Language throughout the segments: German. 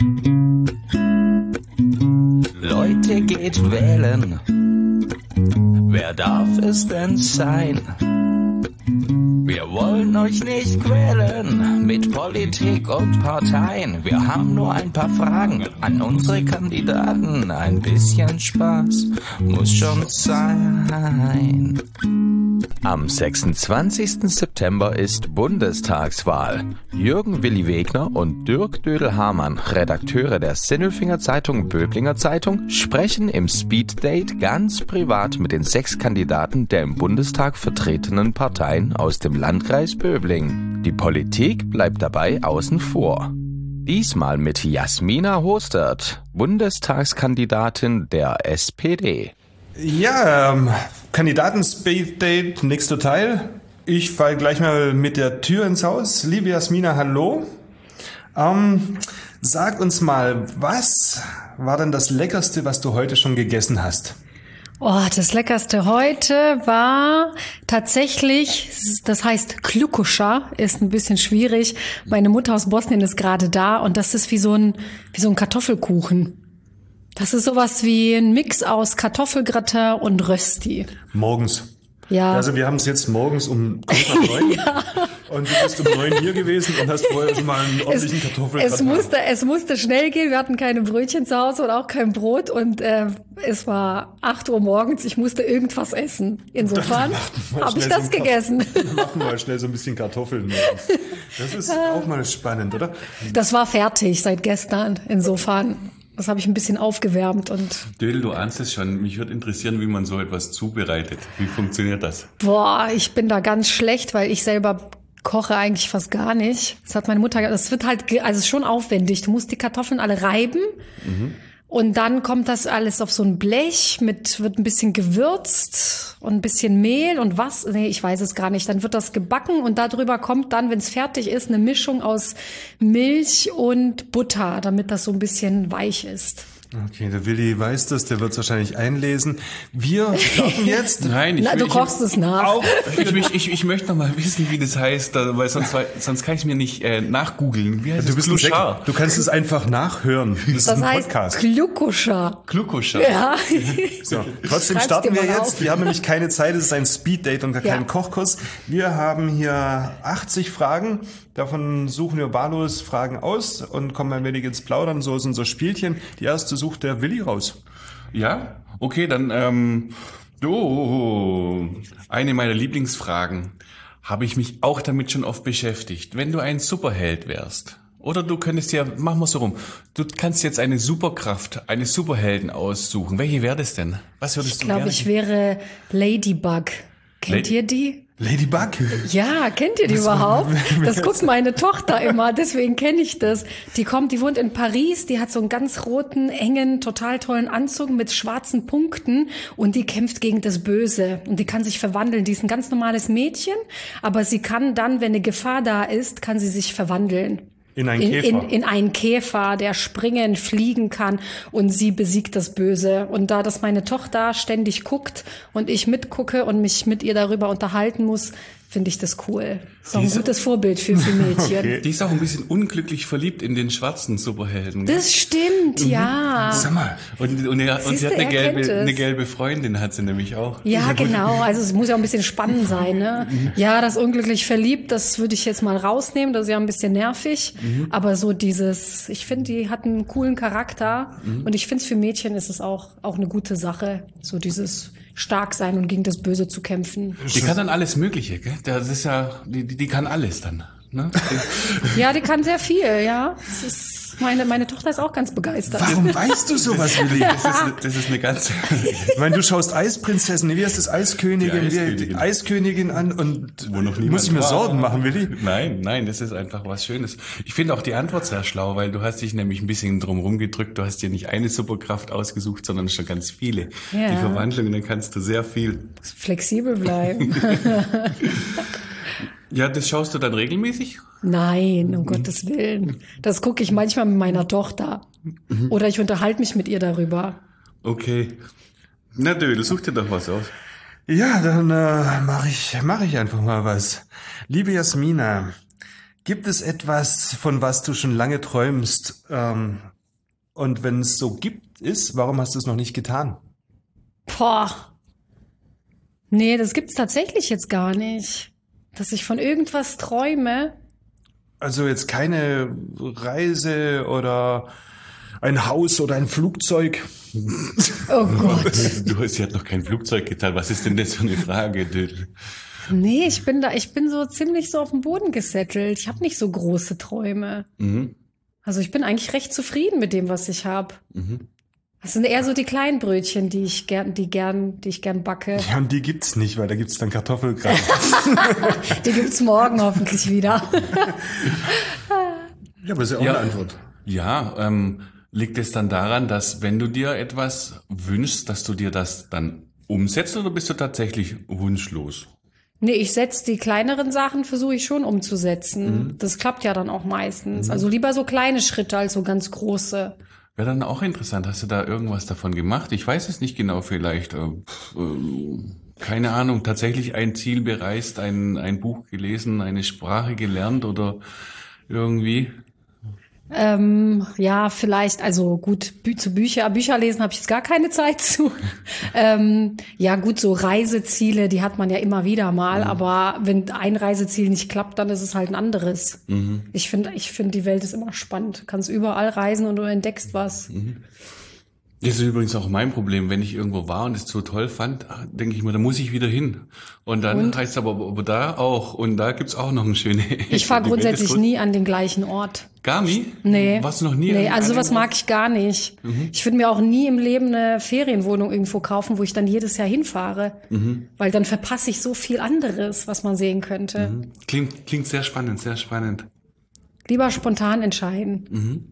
Leute, geht wählen. Wer darf es denn sein? Wir wollen euch nicht quälen mit Politik und Parteien. Wir haben nur ein paar Fragen an unsere Kandidaten. Ein bisschen Spaß muss schon sein. Am 26. September ist Bundestagswahl. Jürgen Willi Wegner und Dirk Dödel-Hamann, Redakteure der Sinnelfinger Zeitung Böblinger Zeitung, sprechen im Speeddate ganz privat mit den 6 Kandidaten der im Bundestag vertretenen Parteien aus dem Landkreis Böbling. Die Politik bleibt dabei außen vor. Diesmal mit Jasmina Hostert, Bundestagskandidatin der SPD. Ja, Kandidaten-Speeddate, nächster Teil. Ich fall gleich mal mit der Tür ins Haus. Liebe Jasmina, hallo. Sag uns mal, was war denn das Leckerste, was du heute schon gegessen hast? Oh, das Leckerste heute war tatsächlich, das heißt Klukuscha, ist ein bisschen schwierig. Meine Mutter aus Bosnien ist gerade da und das ist wie so ein Kartoffelkuchen. Das ist sowas wie ein Mix aus Kartoffelgratin und Rösti. Morgens. Ja. Also wir haben es jetzt morgens um 9 ja. Und du bist um 9 hier gewesen und hast vorher schon mal einen ordentlichen Kartoffelgratin. Es musste schnell gehen, wir hatten keine Brötchen zu Hause und auch kein Brot und es war 8 Uhr morgens, ich musste irgendwas essen. Insofern habe ich das gegessen. Dann machen wir mal schnell so ein bisschen Kartoffeln. Das ist auch mal spannend, oder? Das war fertig seit gestern, insofern. Das habe ich ein bisschen aufgewärmt und. Dödel, du ahnst es schon. Mich würde interessieren, wie man so etwas zubereitet. Wie funktioniert das? Boah, ich bin da ganz schlecht, weil ich selber koche eigentlich fast gar nicht. Das hat meine Mutter, das wird halt, also schon aufwendig. Du musst die Kartoffeln alle reiben. Und dann kommt das alles auf so ein Blech wird ein bisschen gewürzt und ein bisschen Mehl und was? Nee, ich weiß es gar nicht. Dann wird das gebacken und darüber kommt dann, wenn es fertig ist, eine Mischung aus Milch und Butter, damit das so ein bisschen weich ist. Okay, der Willi weiß das, der wird es wahrscheinlich einlesen. Wir starten jetzt. Nein, du kochst es nach. Ich möchte noch mal wissen, wie das heißt, weil sonst kann ich es mir nicht nachgoogeln. Wie heißt du bist Klukuscha? Du kannst es einfach nachhören. Das ist ein Podcast. Klukuscha. Klukuscha. Ja. So, trotzdem starten wir jetzt. Wir haben nämlich keine Zeit, es ist ein Speeddate und gar kein Kochkurs. Wir haben hier 80 Fragen. Davon suchen wir wahllos Fragen aus und kommen ein wenig ins Plaudern. So ist unser Spielchen. Die erste sucht der Willi raus. Ja? Okay, dann, eine meiner Lieblingsfragen. Habe ich mich auch damit schon oft beschäftigt. Wenn du ein Superheld wärst, oder du könntest ja, machen wir so rum, du kannst jetzt eine Superkraft, eine Superhelden aussuchen. Welche wäre das denn? Was würdest du gerne? Ich wäre Ladybug. Kennt ihr die? Ladybug? Ja, kennt ihr die überhaupt? Das guckt meine Tochter immer, deswegen kenne ich das. Die wohnt in Paris, die hat so einen ganz roten, engen, total tollen Anzug mit schwarzen Punkten und die kämpft gegen das Böse und die kann sich verwandeln. Die ist ein ganz normales Mädchen, aber sie kann dann, wenn eine Gefahr da ist, kann sie sich verwandeln. In einen Käfer. In einen Käfer, der springen, fliegen kann und sie besiegt das Böse. Und da das meine Tochter ständig guckt und ich mitgucke und mich mit ihr darüber unterhalten muss, finde ich das cool. Ist auch ein gutes Vorbild für Mädchen. Okay. Die ist auch ein bisschen unglücklich verliebt in den schwarzen Superhelden. Das stimmt, ja. Sag mal. Und sie hat eine gelbe Freundin, hat sie nämlich auch. Ja, genau. Also es muss ja auch ein bisschen spannend sein, ne? Ja, das unglücklich verliebt, das würde ich jetzt mal rausnehmen. Das ist ja ein bisschen nervig. Aber so ich finde, die hat einen coolen Charakter. Und ich finde, für Mädchen ist es auch eine gute Sache. So dieses stark sein und gegen das Böse zu kämpfen. Die kann dann alles Mögliche, gell? Das ist ja, die kann alles dann. Ne? Ja, die kann sehr viel, ja. Meine Tochter ist auch ganz begeistert. Warum weißt du sowas, Willi? Das ist eine ganz... Ich meine, du schaust Eisprinzessin, wie heißt das, Eiskönigin, die Eiskönigin an und muss ich mir Sorgen machen, Willi? Nein, das ist einfach was Schönes. Ich finde auch die Antwort sehr schlau, weil du hast dich nämlich ein bisschen drum rumgedrückt. Du hast dir nicht eine Superkraft ausgesucht, sondern schon ganz viele. Ja. Die Verwandlungen, dann kannst du sehr viel... Flexibel bleiben. Ja, das schaust du dann regelmäßig? Nein, um Gottes Willen. Das gucke ich manchmal mit meiner Tochter. Oder ich unterhalte mich mit ihr darüber. Okay. Na du such dir doch was aus. Ja, dann mach ich einfach mal was. Liebe Jasmina, Gibt es etwas, von was du schon lange träumst? Und wenn es so ist, warum hast du es noch nicht getan? Boah. Nee, das gibt's tatsächlich jetzt gar nicht. Dass ich von irgendwas träume. Also jetzt keine Reise oder ein Haus oder ein Flugzeug. Oh Gott. Du hast ja noch kein Flugzeug geteilt. Was ist denn das für eine Frage, Dödel? Nee, ich bin so ziemlich so auf dem Boden gesettelt. Ich habe nicht so große Träume. Mhm. Also ich bin eigentlich recht zufrieden mit dem, was ich habe. Mhm. Das sind eher so die kleinen Brötchen, die ich gern backe. Ja, und die gibt's nicht, weil da gibt's dann Kartoffelgratin. Die gibt's morgen hoffentlich wieder. Ja, aber ist ja auch eine Antwort. Ja, liegt es dann daran, dass wenn du dir etwas wünschst, dass du dir das dann umsetzt oder bist du tatsächlich wunschlos? Nee, ich setze die kleineren Sachen, versuche ich schon umzusetzen. Das klappt ja dann auch meistens. Also lieber so kleine Schritte als so ganz große. Wäre dann auch interessant, hast du da irgendwas davon gemacht? Ich weiß es nicht genau, vielleicht, keine Ahnung, tatsächlich ein Ziel bereist, ein Buch gelesen, eine Sprache gelernt oder irgendwie? Ja, vielleicht, also gut, Bücher lesen habe ich jetzt gar keine Zeit zu. Ja gut, so Reiseziele, die hat man ja immer wieder mal, aber wenn ein Reiseziel nicht klappt, dann ist es halt ein anderes. Ich finde, die Welt ist immer spannend. Du kannst überall reisen und du entdeckst was. Das ist übrigens auch mein Problem. Wenn ich irgendwo war und es so toll fand, denke ich mir, da muss ich wieder hin. Und dann heißt es aber da auch. Und da gibt's auch noch eine schöne Ecke. Ich fahre grundsätzlich nie an den gleichen Ort. Gar nie? Nee. Warst du noch nie? Nee, also sowas mag ich gar nicht. Ich würde mir auch nie im Leben eine Ferienwohnung irgendwo kaufen, wo ich dann jedes Jahr hinfahre. Weil dann verpasse ich so viel anderes, was man sehen könnte. Klingt sehr spannend, sehr spannend. Lieber spontan entscheiden.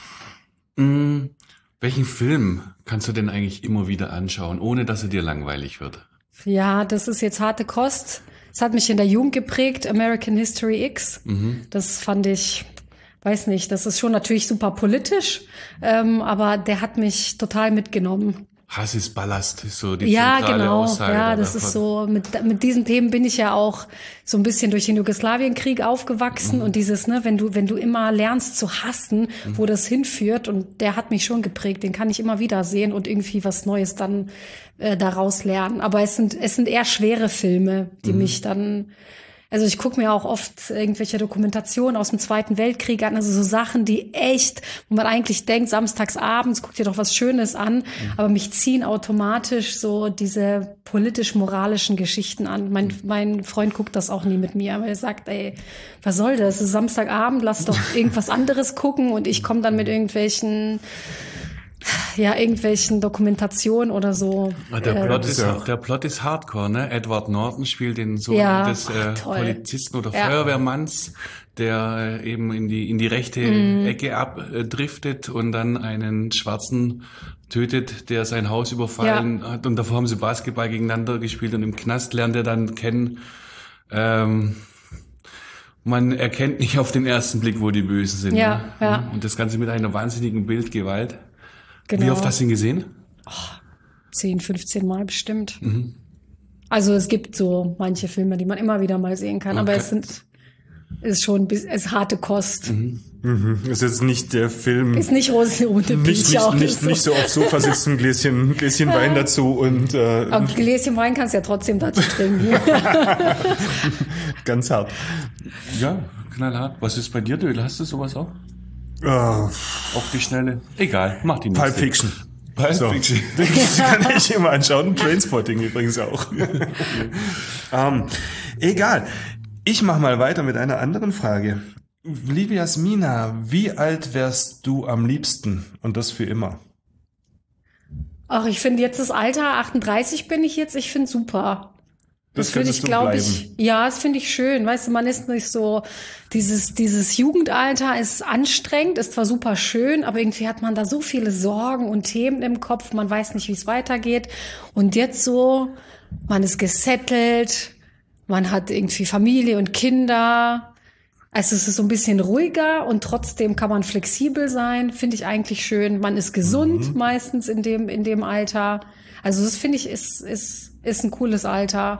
Welchen Film kannst du denn eigentlich immer wieder anschauen, ohne dass er dir langweilig wird? Ja, das ist jetzt harte Kost. Es hat mich in der Jugend geprägt, American History X. Das fand ich, weiß nicht, das ist schon natürlich super politisch, aber der hat mich total mitgenommen. Hass ist Ballast, ist so die Ja, zentrale genau. Aussage. Ja, das ist so, mit diesen Themen bin ich ja auch so ein bisschen durch den Jugoslawienkrieg aufgewachsen und dieses, ne, wenn du immer lernst zu hassen, wo das hinführt, und der hat mich schon geprägt, den kann ich immer wieder sehen und irgendwie was Neues dann daraus lernen. Aber es sind eher schwere Filme, die mich dann, also ich gucke mir auch oft irgendwelche Dokumentationen aus dem Zweiten Weltkrieg an, also so Sachen, die echt, wo man eigentlich denkt, samstags abends, guck dir doch was Schönes an, aber mich ziehen automatisch so diese politisch-moralischen Geschichten an. Mein Freund guckt das auch nie mit mir, weil er sagt, ey, was soll das? Es ist Samstagabend, lass doch irgendwas anderes gucken, und ich komme dann mit irgendwelchen Dokumentationen oder so. Der Plot ist hardcore, ne? Edward Norton spielt den Sohn des Polizisten oder Feuerwehrmanns, der eben in die rechte Ecke abdriftet und dann einen Schwarzen tötet, der sein Haus überfallen hat, und davor haben sie Basketball gegeneinander gespielt, und im Knast lernt er dann kennen, man erkennt nicht auf den ersten Blick, wo die Bösen sind. Ja, ne? ja. Und das Ganze mit einer wahnsinnigen Bildgewalt. Genau. Wie oft hast du ihn gesehen? 10, 15 Mal bestimmt. Also es gibt so manche Filme, die man immer wieder mal sehen kann, aber es ist harte Kost. Ist jetzt nicht der Film. Ist nicht rosenrote Peach auch. Nicht so aufs Sofa sitzen, ein Gläschen Wein dazu und ein Gläschen Wein kannst du ja trotzdem dazu trinken. Ganz hart. Ja, knallhart. Was ist bei dir, Dödel? Hast du sowas auch? Auf die Schnelle? Egal, mach die nächste. Pulp Fiction. Pulp Fiction. Das kann ich immer anschauen. Trainspotting übrigens auch. Egal. Ich mach mal weiter mit einer anderen Frage. Liebe Jasmina, wie alt wärst du am liebsten? Und das für immer? Ach, ich finde jetzt das Alter, 38 bin ich jetzt, ich finde super. Das finde ich, glaube ich, ja, das finde ich schön. Weißt du, man ist nicht so, dieses Jugendalter ist anstrengend, ist zwar super schön, aber irgendwie hat man da so viele Sorgen und Themen im Kopf, man weiß nicht, wie es weitergeht. Und jetzt so, man ist gesettelt, man hat irgendwie Familie und Kinder. Also es ist so ein bisschen ruhiger und trotzdem kann man flexibel sein, finde ich eigentlich schön. Man ist gesund meistens in dem Alter. Also das finde ich ist ein cooles Alter.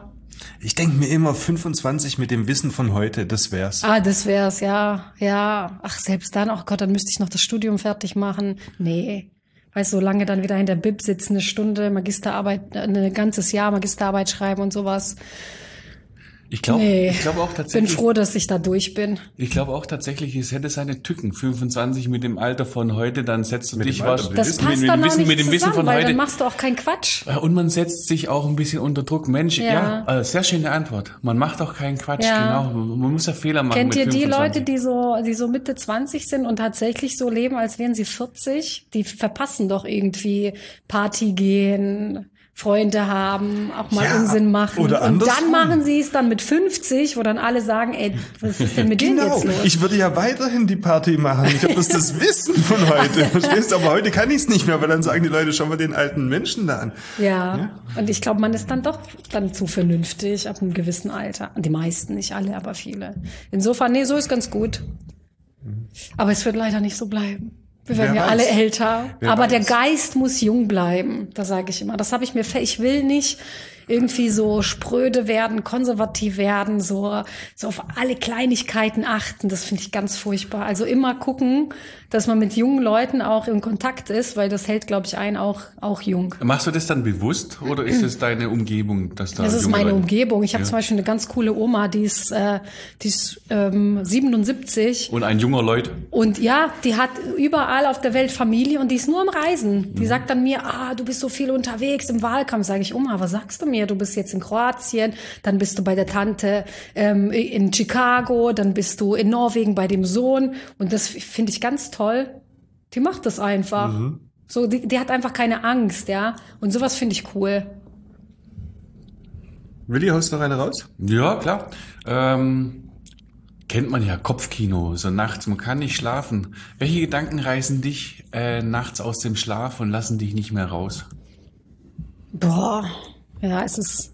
Ich denke mir immer 25 mit dem Wissen von heute, das wär's. Das wär's, ja. Ja. Ach, selbst dann, oh Gott, dann müsste ich noch das Studium fertig machen. Nee. Weißt du, so lange dann wieder hinter Bib sitzen, eine Stunde Magisterarbeit, ein ganzes Jahr Magisterarbeit schreiben und sowas. Ich glaube auch tatsächlich. Bin froh, dass ich da durch bin. Ich glaube auch tatsächlich, es hätte seine Tücken. 25 mit dem Alter von heute, dann setzt du dich was. Das passt dann auch nicht zusammen, weil dann machst du auch keinen Quatsch. Und man setzt sich auch ein bisschen unter Druck. Mensch, ja, sehr schöne Antwort. Man macht auch keinen Quatsch, genau. Man muss ja Fehler machen. Kennt ihr die Leute, die so Mitte 20 sind und tatsächlich so leben, als wären sie 40? Die verpassen doch irgendwie Party gehen, Freunde haben, auch mal Unsinn machen. Oder und dann machen sie es dann mit 50, wo dann alle sagen, ey, was ist denn mit denen jetzt los? Ich würde ja weiterhin die Party machen. Ich habe das Wissen von heute. Verstehst du? Aber heute kann ich es nicht mehr, weil dann sagen die Leute, schau mal den alten Menschen da an. Ja. Und ich glaube, man ist dann doch dann zu vernünftig ab einem gewissen Alter. Die meisten, nicht alle, aber viele. Insofern, nee, so ist ganz gut. Aber es wird leider nicht so bleiben. Wir werden ja alle älter, aber der Geist muss jung bleiben, das sage ich immer. Das habe ich mir, ich will nicht irgendwie so spröde werden, konservativ werden, so auf alle Kleinigkeiten achten. Das finde ich ganz furchtbar. Also immer gucken, dass man mit jungen Leuten auch in Kontakt ist, weil das hält, glaube ich, einen auch jung. Machst du das dann bewusst oder ist es deine Umgebung, dass da? Das ist meine Umgebung. Ich habe zum Beispiel eine ganz coole Oma, die ist 77. Und ein junger Leut. Und ja, die hat überall auf der Welt Familie und die ist nur am Reisen. Die sagt dann mir, du bist so viel unterwegs im Wahlkampf. Sage ich, Oma, was sagst du mir? Du bist jetzt in Kroatien, dann bist du bei der Tante in Chicago, dann bist du in Norwegen bei dem Sohn. Und das finde ich ganz toll. Die macht das einfach. So, die hat einfach keine Angst, ja. Und sowas finde ich cool. Willi, haust du noch eine raus? Ja, klar. Kennt man ja, Kopfkino, so nachts, man kann nicht schlafen. Welche Gedanken reißen dich nachts aus dem Schlaf und lassen dich nicht mehr raus? Boah, ja,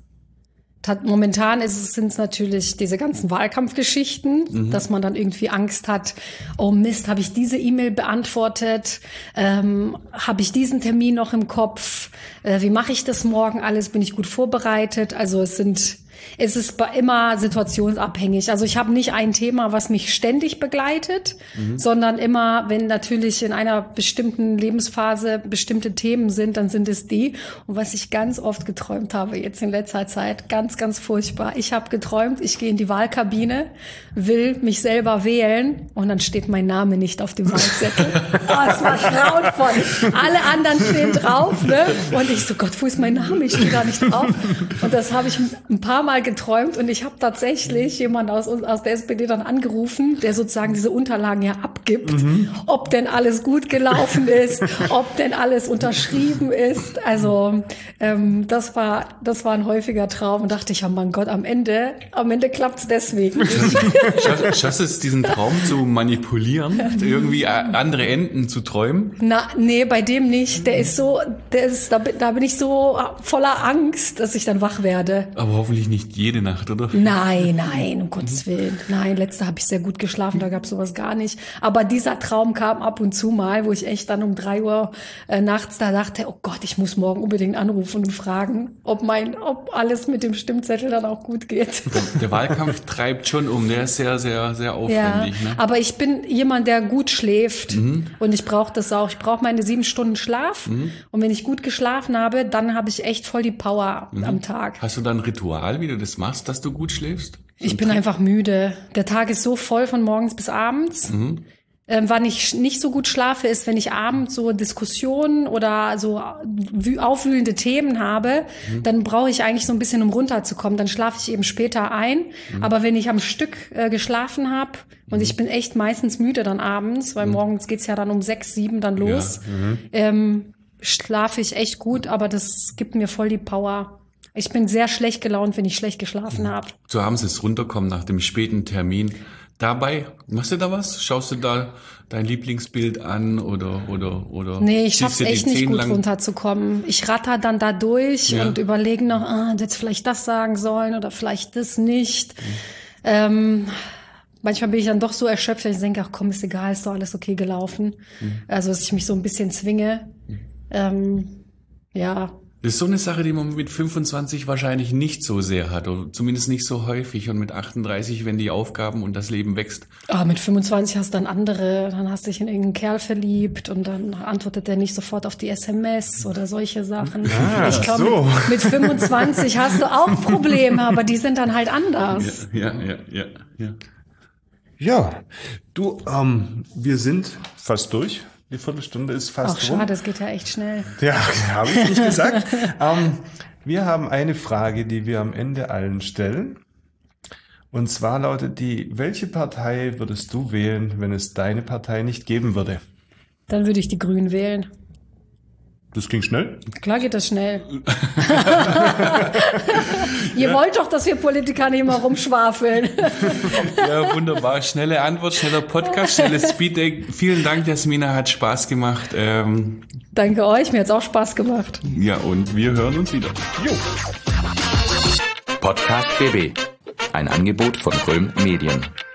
momentan sind es natürlich diese ganzen Wahlkampfgeschichten, dass man dann irgendwie Angst hat, oh Mist, habe ich diese E-Mail beantwortet, habe ich diesen Termin noch im Kopf, wie mache ich das morgen alles, bin ich gut vorbereitet, also es ist immer situationsabhängig. Also ich habe nicht ein Thema, was mich ständig begleitet, sondern immer, wenn natürlich in einer bestimmten Lebensphase bestimmte Themen sind, dann sind es die. Und was ich ganz oft geträumt habe jetzt in letzter Zeit, ganz, ganz furchtbar. Ich habe geträumt, ich gehe in die Wahlkabine, will mich selber wählen und dann steht mein Name nicht auf dem Wahlzettel. Es war grauenvoll. Alle anderen stehen drauf, ne? Und ich so, Gott, wo ist mein Name? Ich stehe gar nicht drauf. Und das habe ich ein paar Mal geträumt und ich habe tatsächlich jemand aus der SPD dann angerufen, der sozusagen diese Unterlagen ja abgibt, ob denn alles gut gelaufen ist, ob denn alles unterschrieben ist. Also das war ein häufiger Traum und dachte ich, oh mein Gott, am Ende klappt's deswegen nicht. Schaffst du es, diesen Traum zu manipulieren, irgendwie andere Enden zu träumen? Nee, bei dem nicht. Da bin ich so voller Angst, dass ich dann wach werde. Aber hoffentlich nicht jede Nacht, oder? Nein, um Gottes Willen. Nein, letzte habe ich sehr gut geschlafen, da gab es sowas gar nicht. Aber dieser Traum kam ab und zu mal, wo ich echt dann um 3 Uhr nachts da dachte, oh Gott, ich muss morgen unbedingt anrufen und fragen, ob alles mit dem Stimmzettel dann auch gut geht. Der Wahlkampf treibt schon um, der ist sehr, sehr, sehr aufwendig. Ja, ne? aber ich bin jemand, der gut schläft und ich brauche das auch. Ich brauche meine 7 Stunden Schlaf und wenn ich gut geschlafen habe, dann habe ich echt voll die Power am Tag. Hast du da ein Ritual, wie du das machst, dass du gut schläfst? Ich bin einfach müde. Der Tag ist so voll von morgens bis abends. Wann ich nicht so gut schlafe, ist, wenn ich abends so Diskussionen oder so aufwühlende Themen habe, dann brauche ich eigentlich so ein bisschen, um runterzukommen. Dann schlafe ich eben später ein. Aber wenn ich am Stück geschlafen habe und ich bin echt meistens müde dann abends, weil morgens geht's ja dann um 6, 7 dann los, schlafe ich echt gut, aber das gibt mir voll die Power. Ich bin sehr schlecht gelaunt, wenn ich schlecht geschlafen habe. So abends das Runterkommen nach dem späten Termin. Dabei, machst du da was? Schaust du da dein Lieblingsbild an oder Nee, ich schaff's echt nicht gut runterzukommen. Ich ratter dann da durch und überlege noch, jetzt vielleicht das sagen sollen oder vielleicht das nicht. Manchmal bin ich dann doch so erschöpft, dass ich denke, ach komm, ist egal, ist doch alles okay gelaufen. Also, dass ich mich so ein bisschen zwinge. Das ist so eine Sache, die man mit 25 wahrscheinlich nicht so sehr hat, oder zumindest nicht so häufig. Und mit 38, wenn die Aufgaben und das Leben wächst. Mit 25 hast du dann dann hast du dich in irgendeinen Kerl verliebt und dann antwortet der nicht sofort auf die SMS oder solche Sachen. Ich glaube, so. mit 25 hast du auch Probleme, aber die sind dann halt anders. Ja. Ja, du, wir sind fast durch. Die Viertelstunde ist fast Ach, rum. schade, es geht ja echt schnell. Ja, habe ich nicht gesagt. Wir haben eine Frage, die wir am Ende allen stellen. Und zwar lautet die: Welche Partei würdest du wählen, wenn es deine Partei nicht geben würde? Dann würde ich die Grünen wählen. Das ging schnell. Klar geht das schnell. Ihr wollt doch, dass wir Politiker nicht immer rumschwafeln. Ja, wunderbar. Schnelle Antwort, schneller Podcast, schnelles Speeddate. Vielen Dank, Jasmina, hat Spaß gemacht. Danke euch, mir hat's auch Spaß gemacht. Ja, und wir hören uns wieder. Jo. Podcast BB. Ein Angebot von Röhm Medien.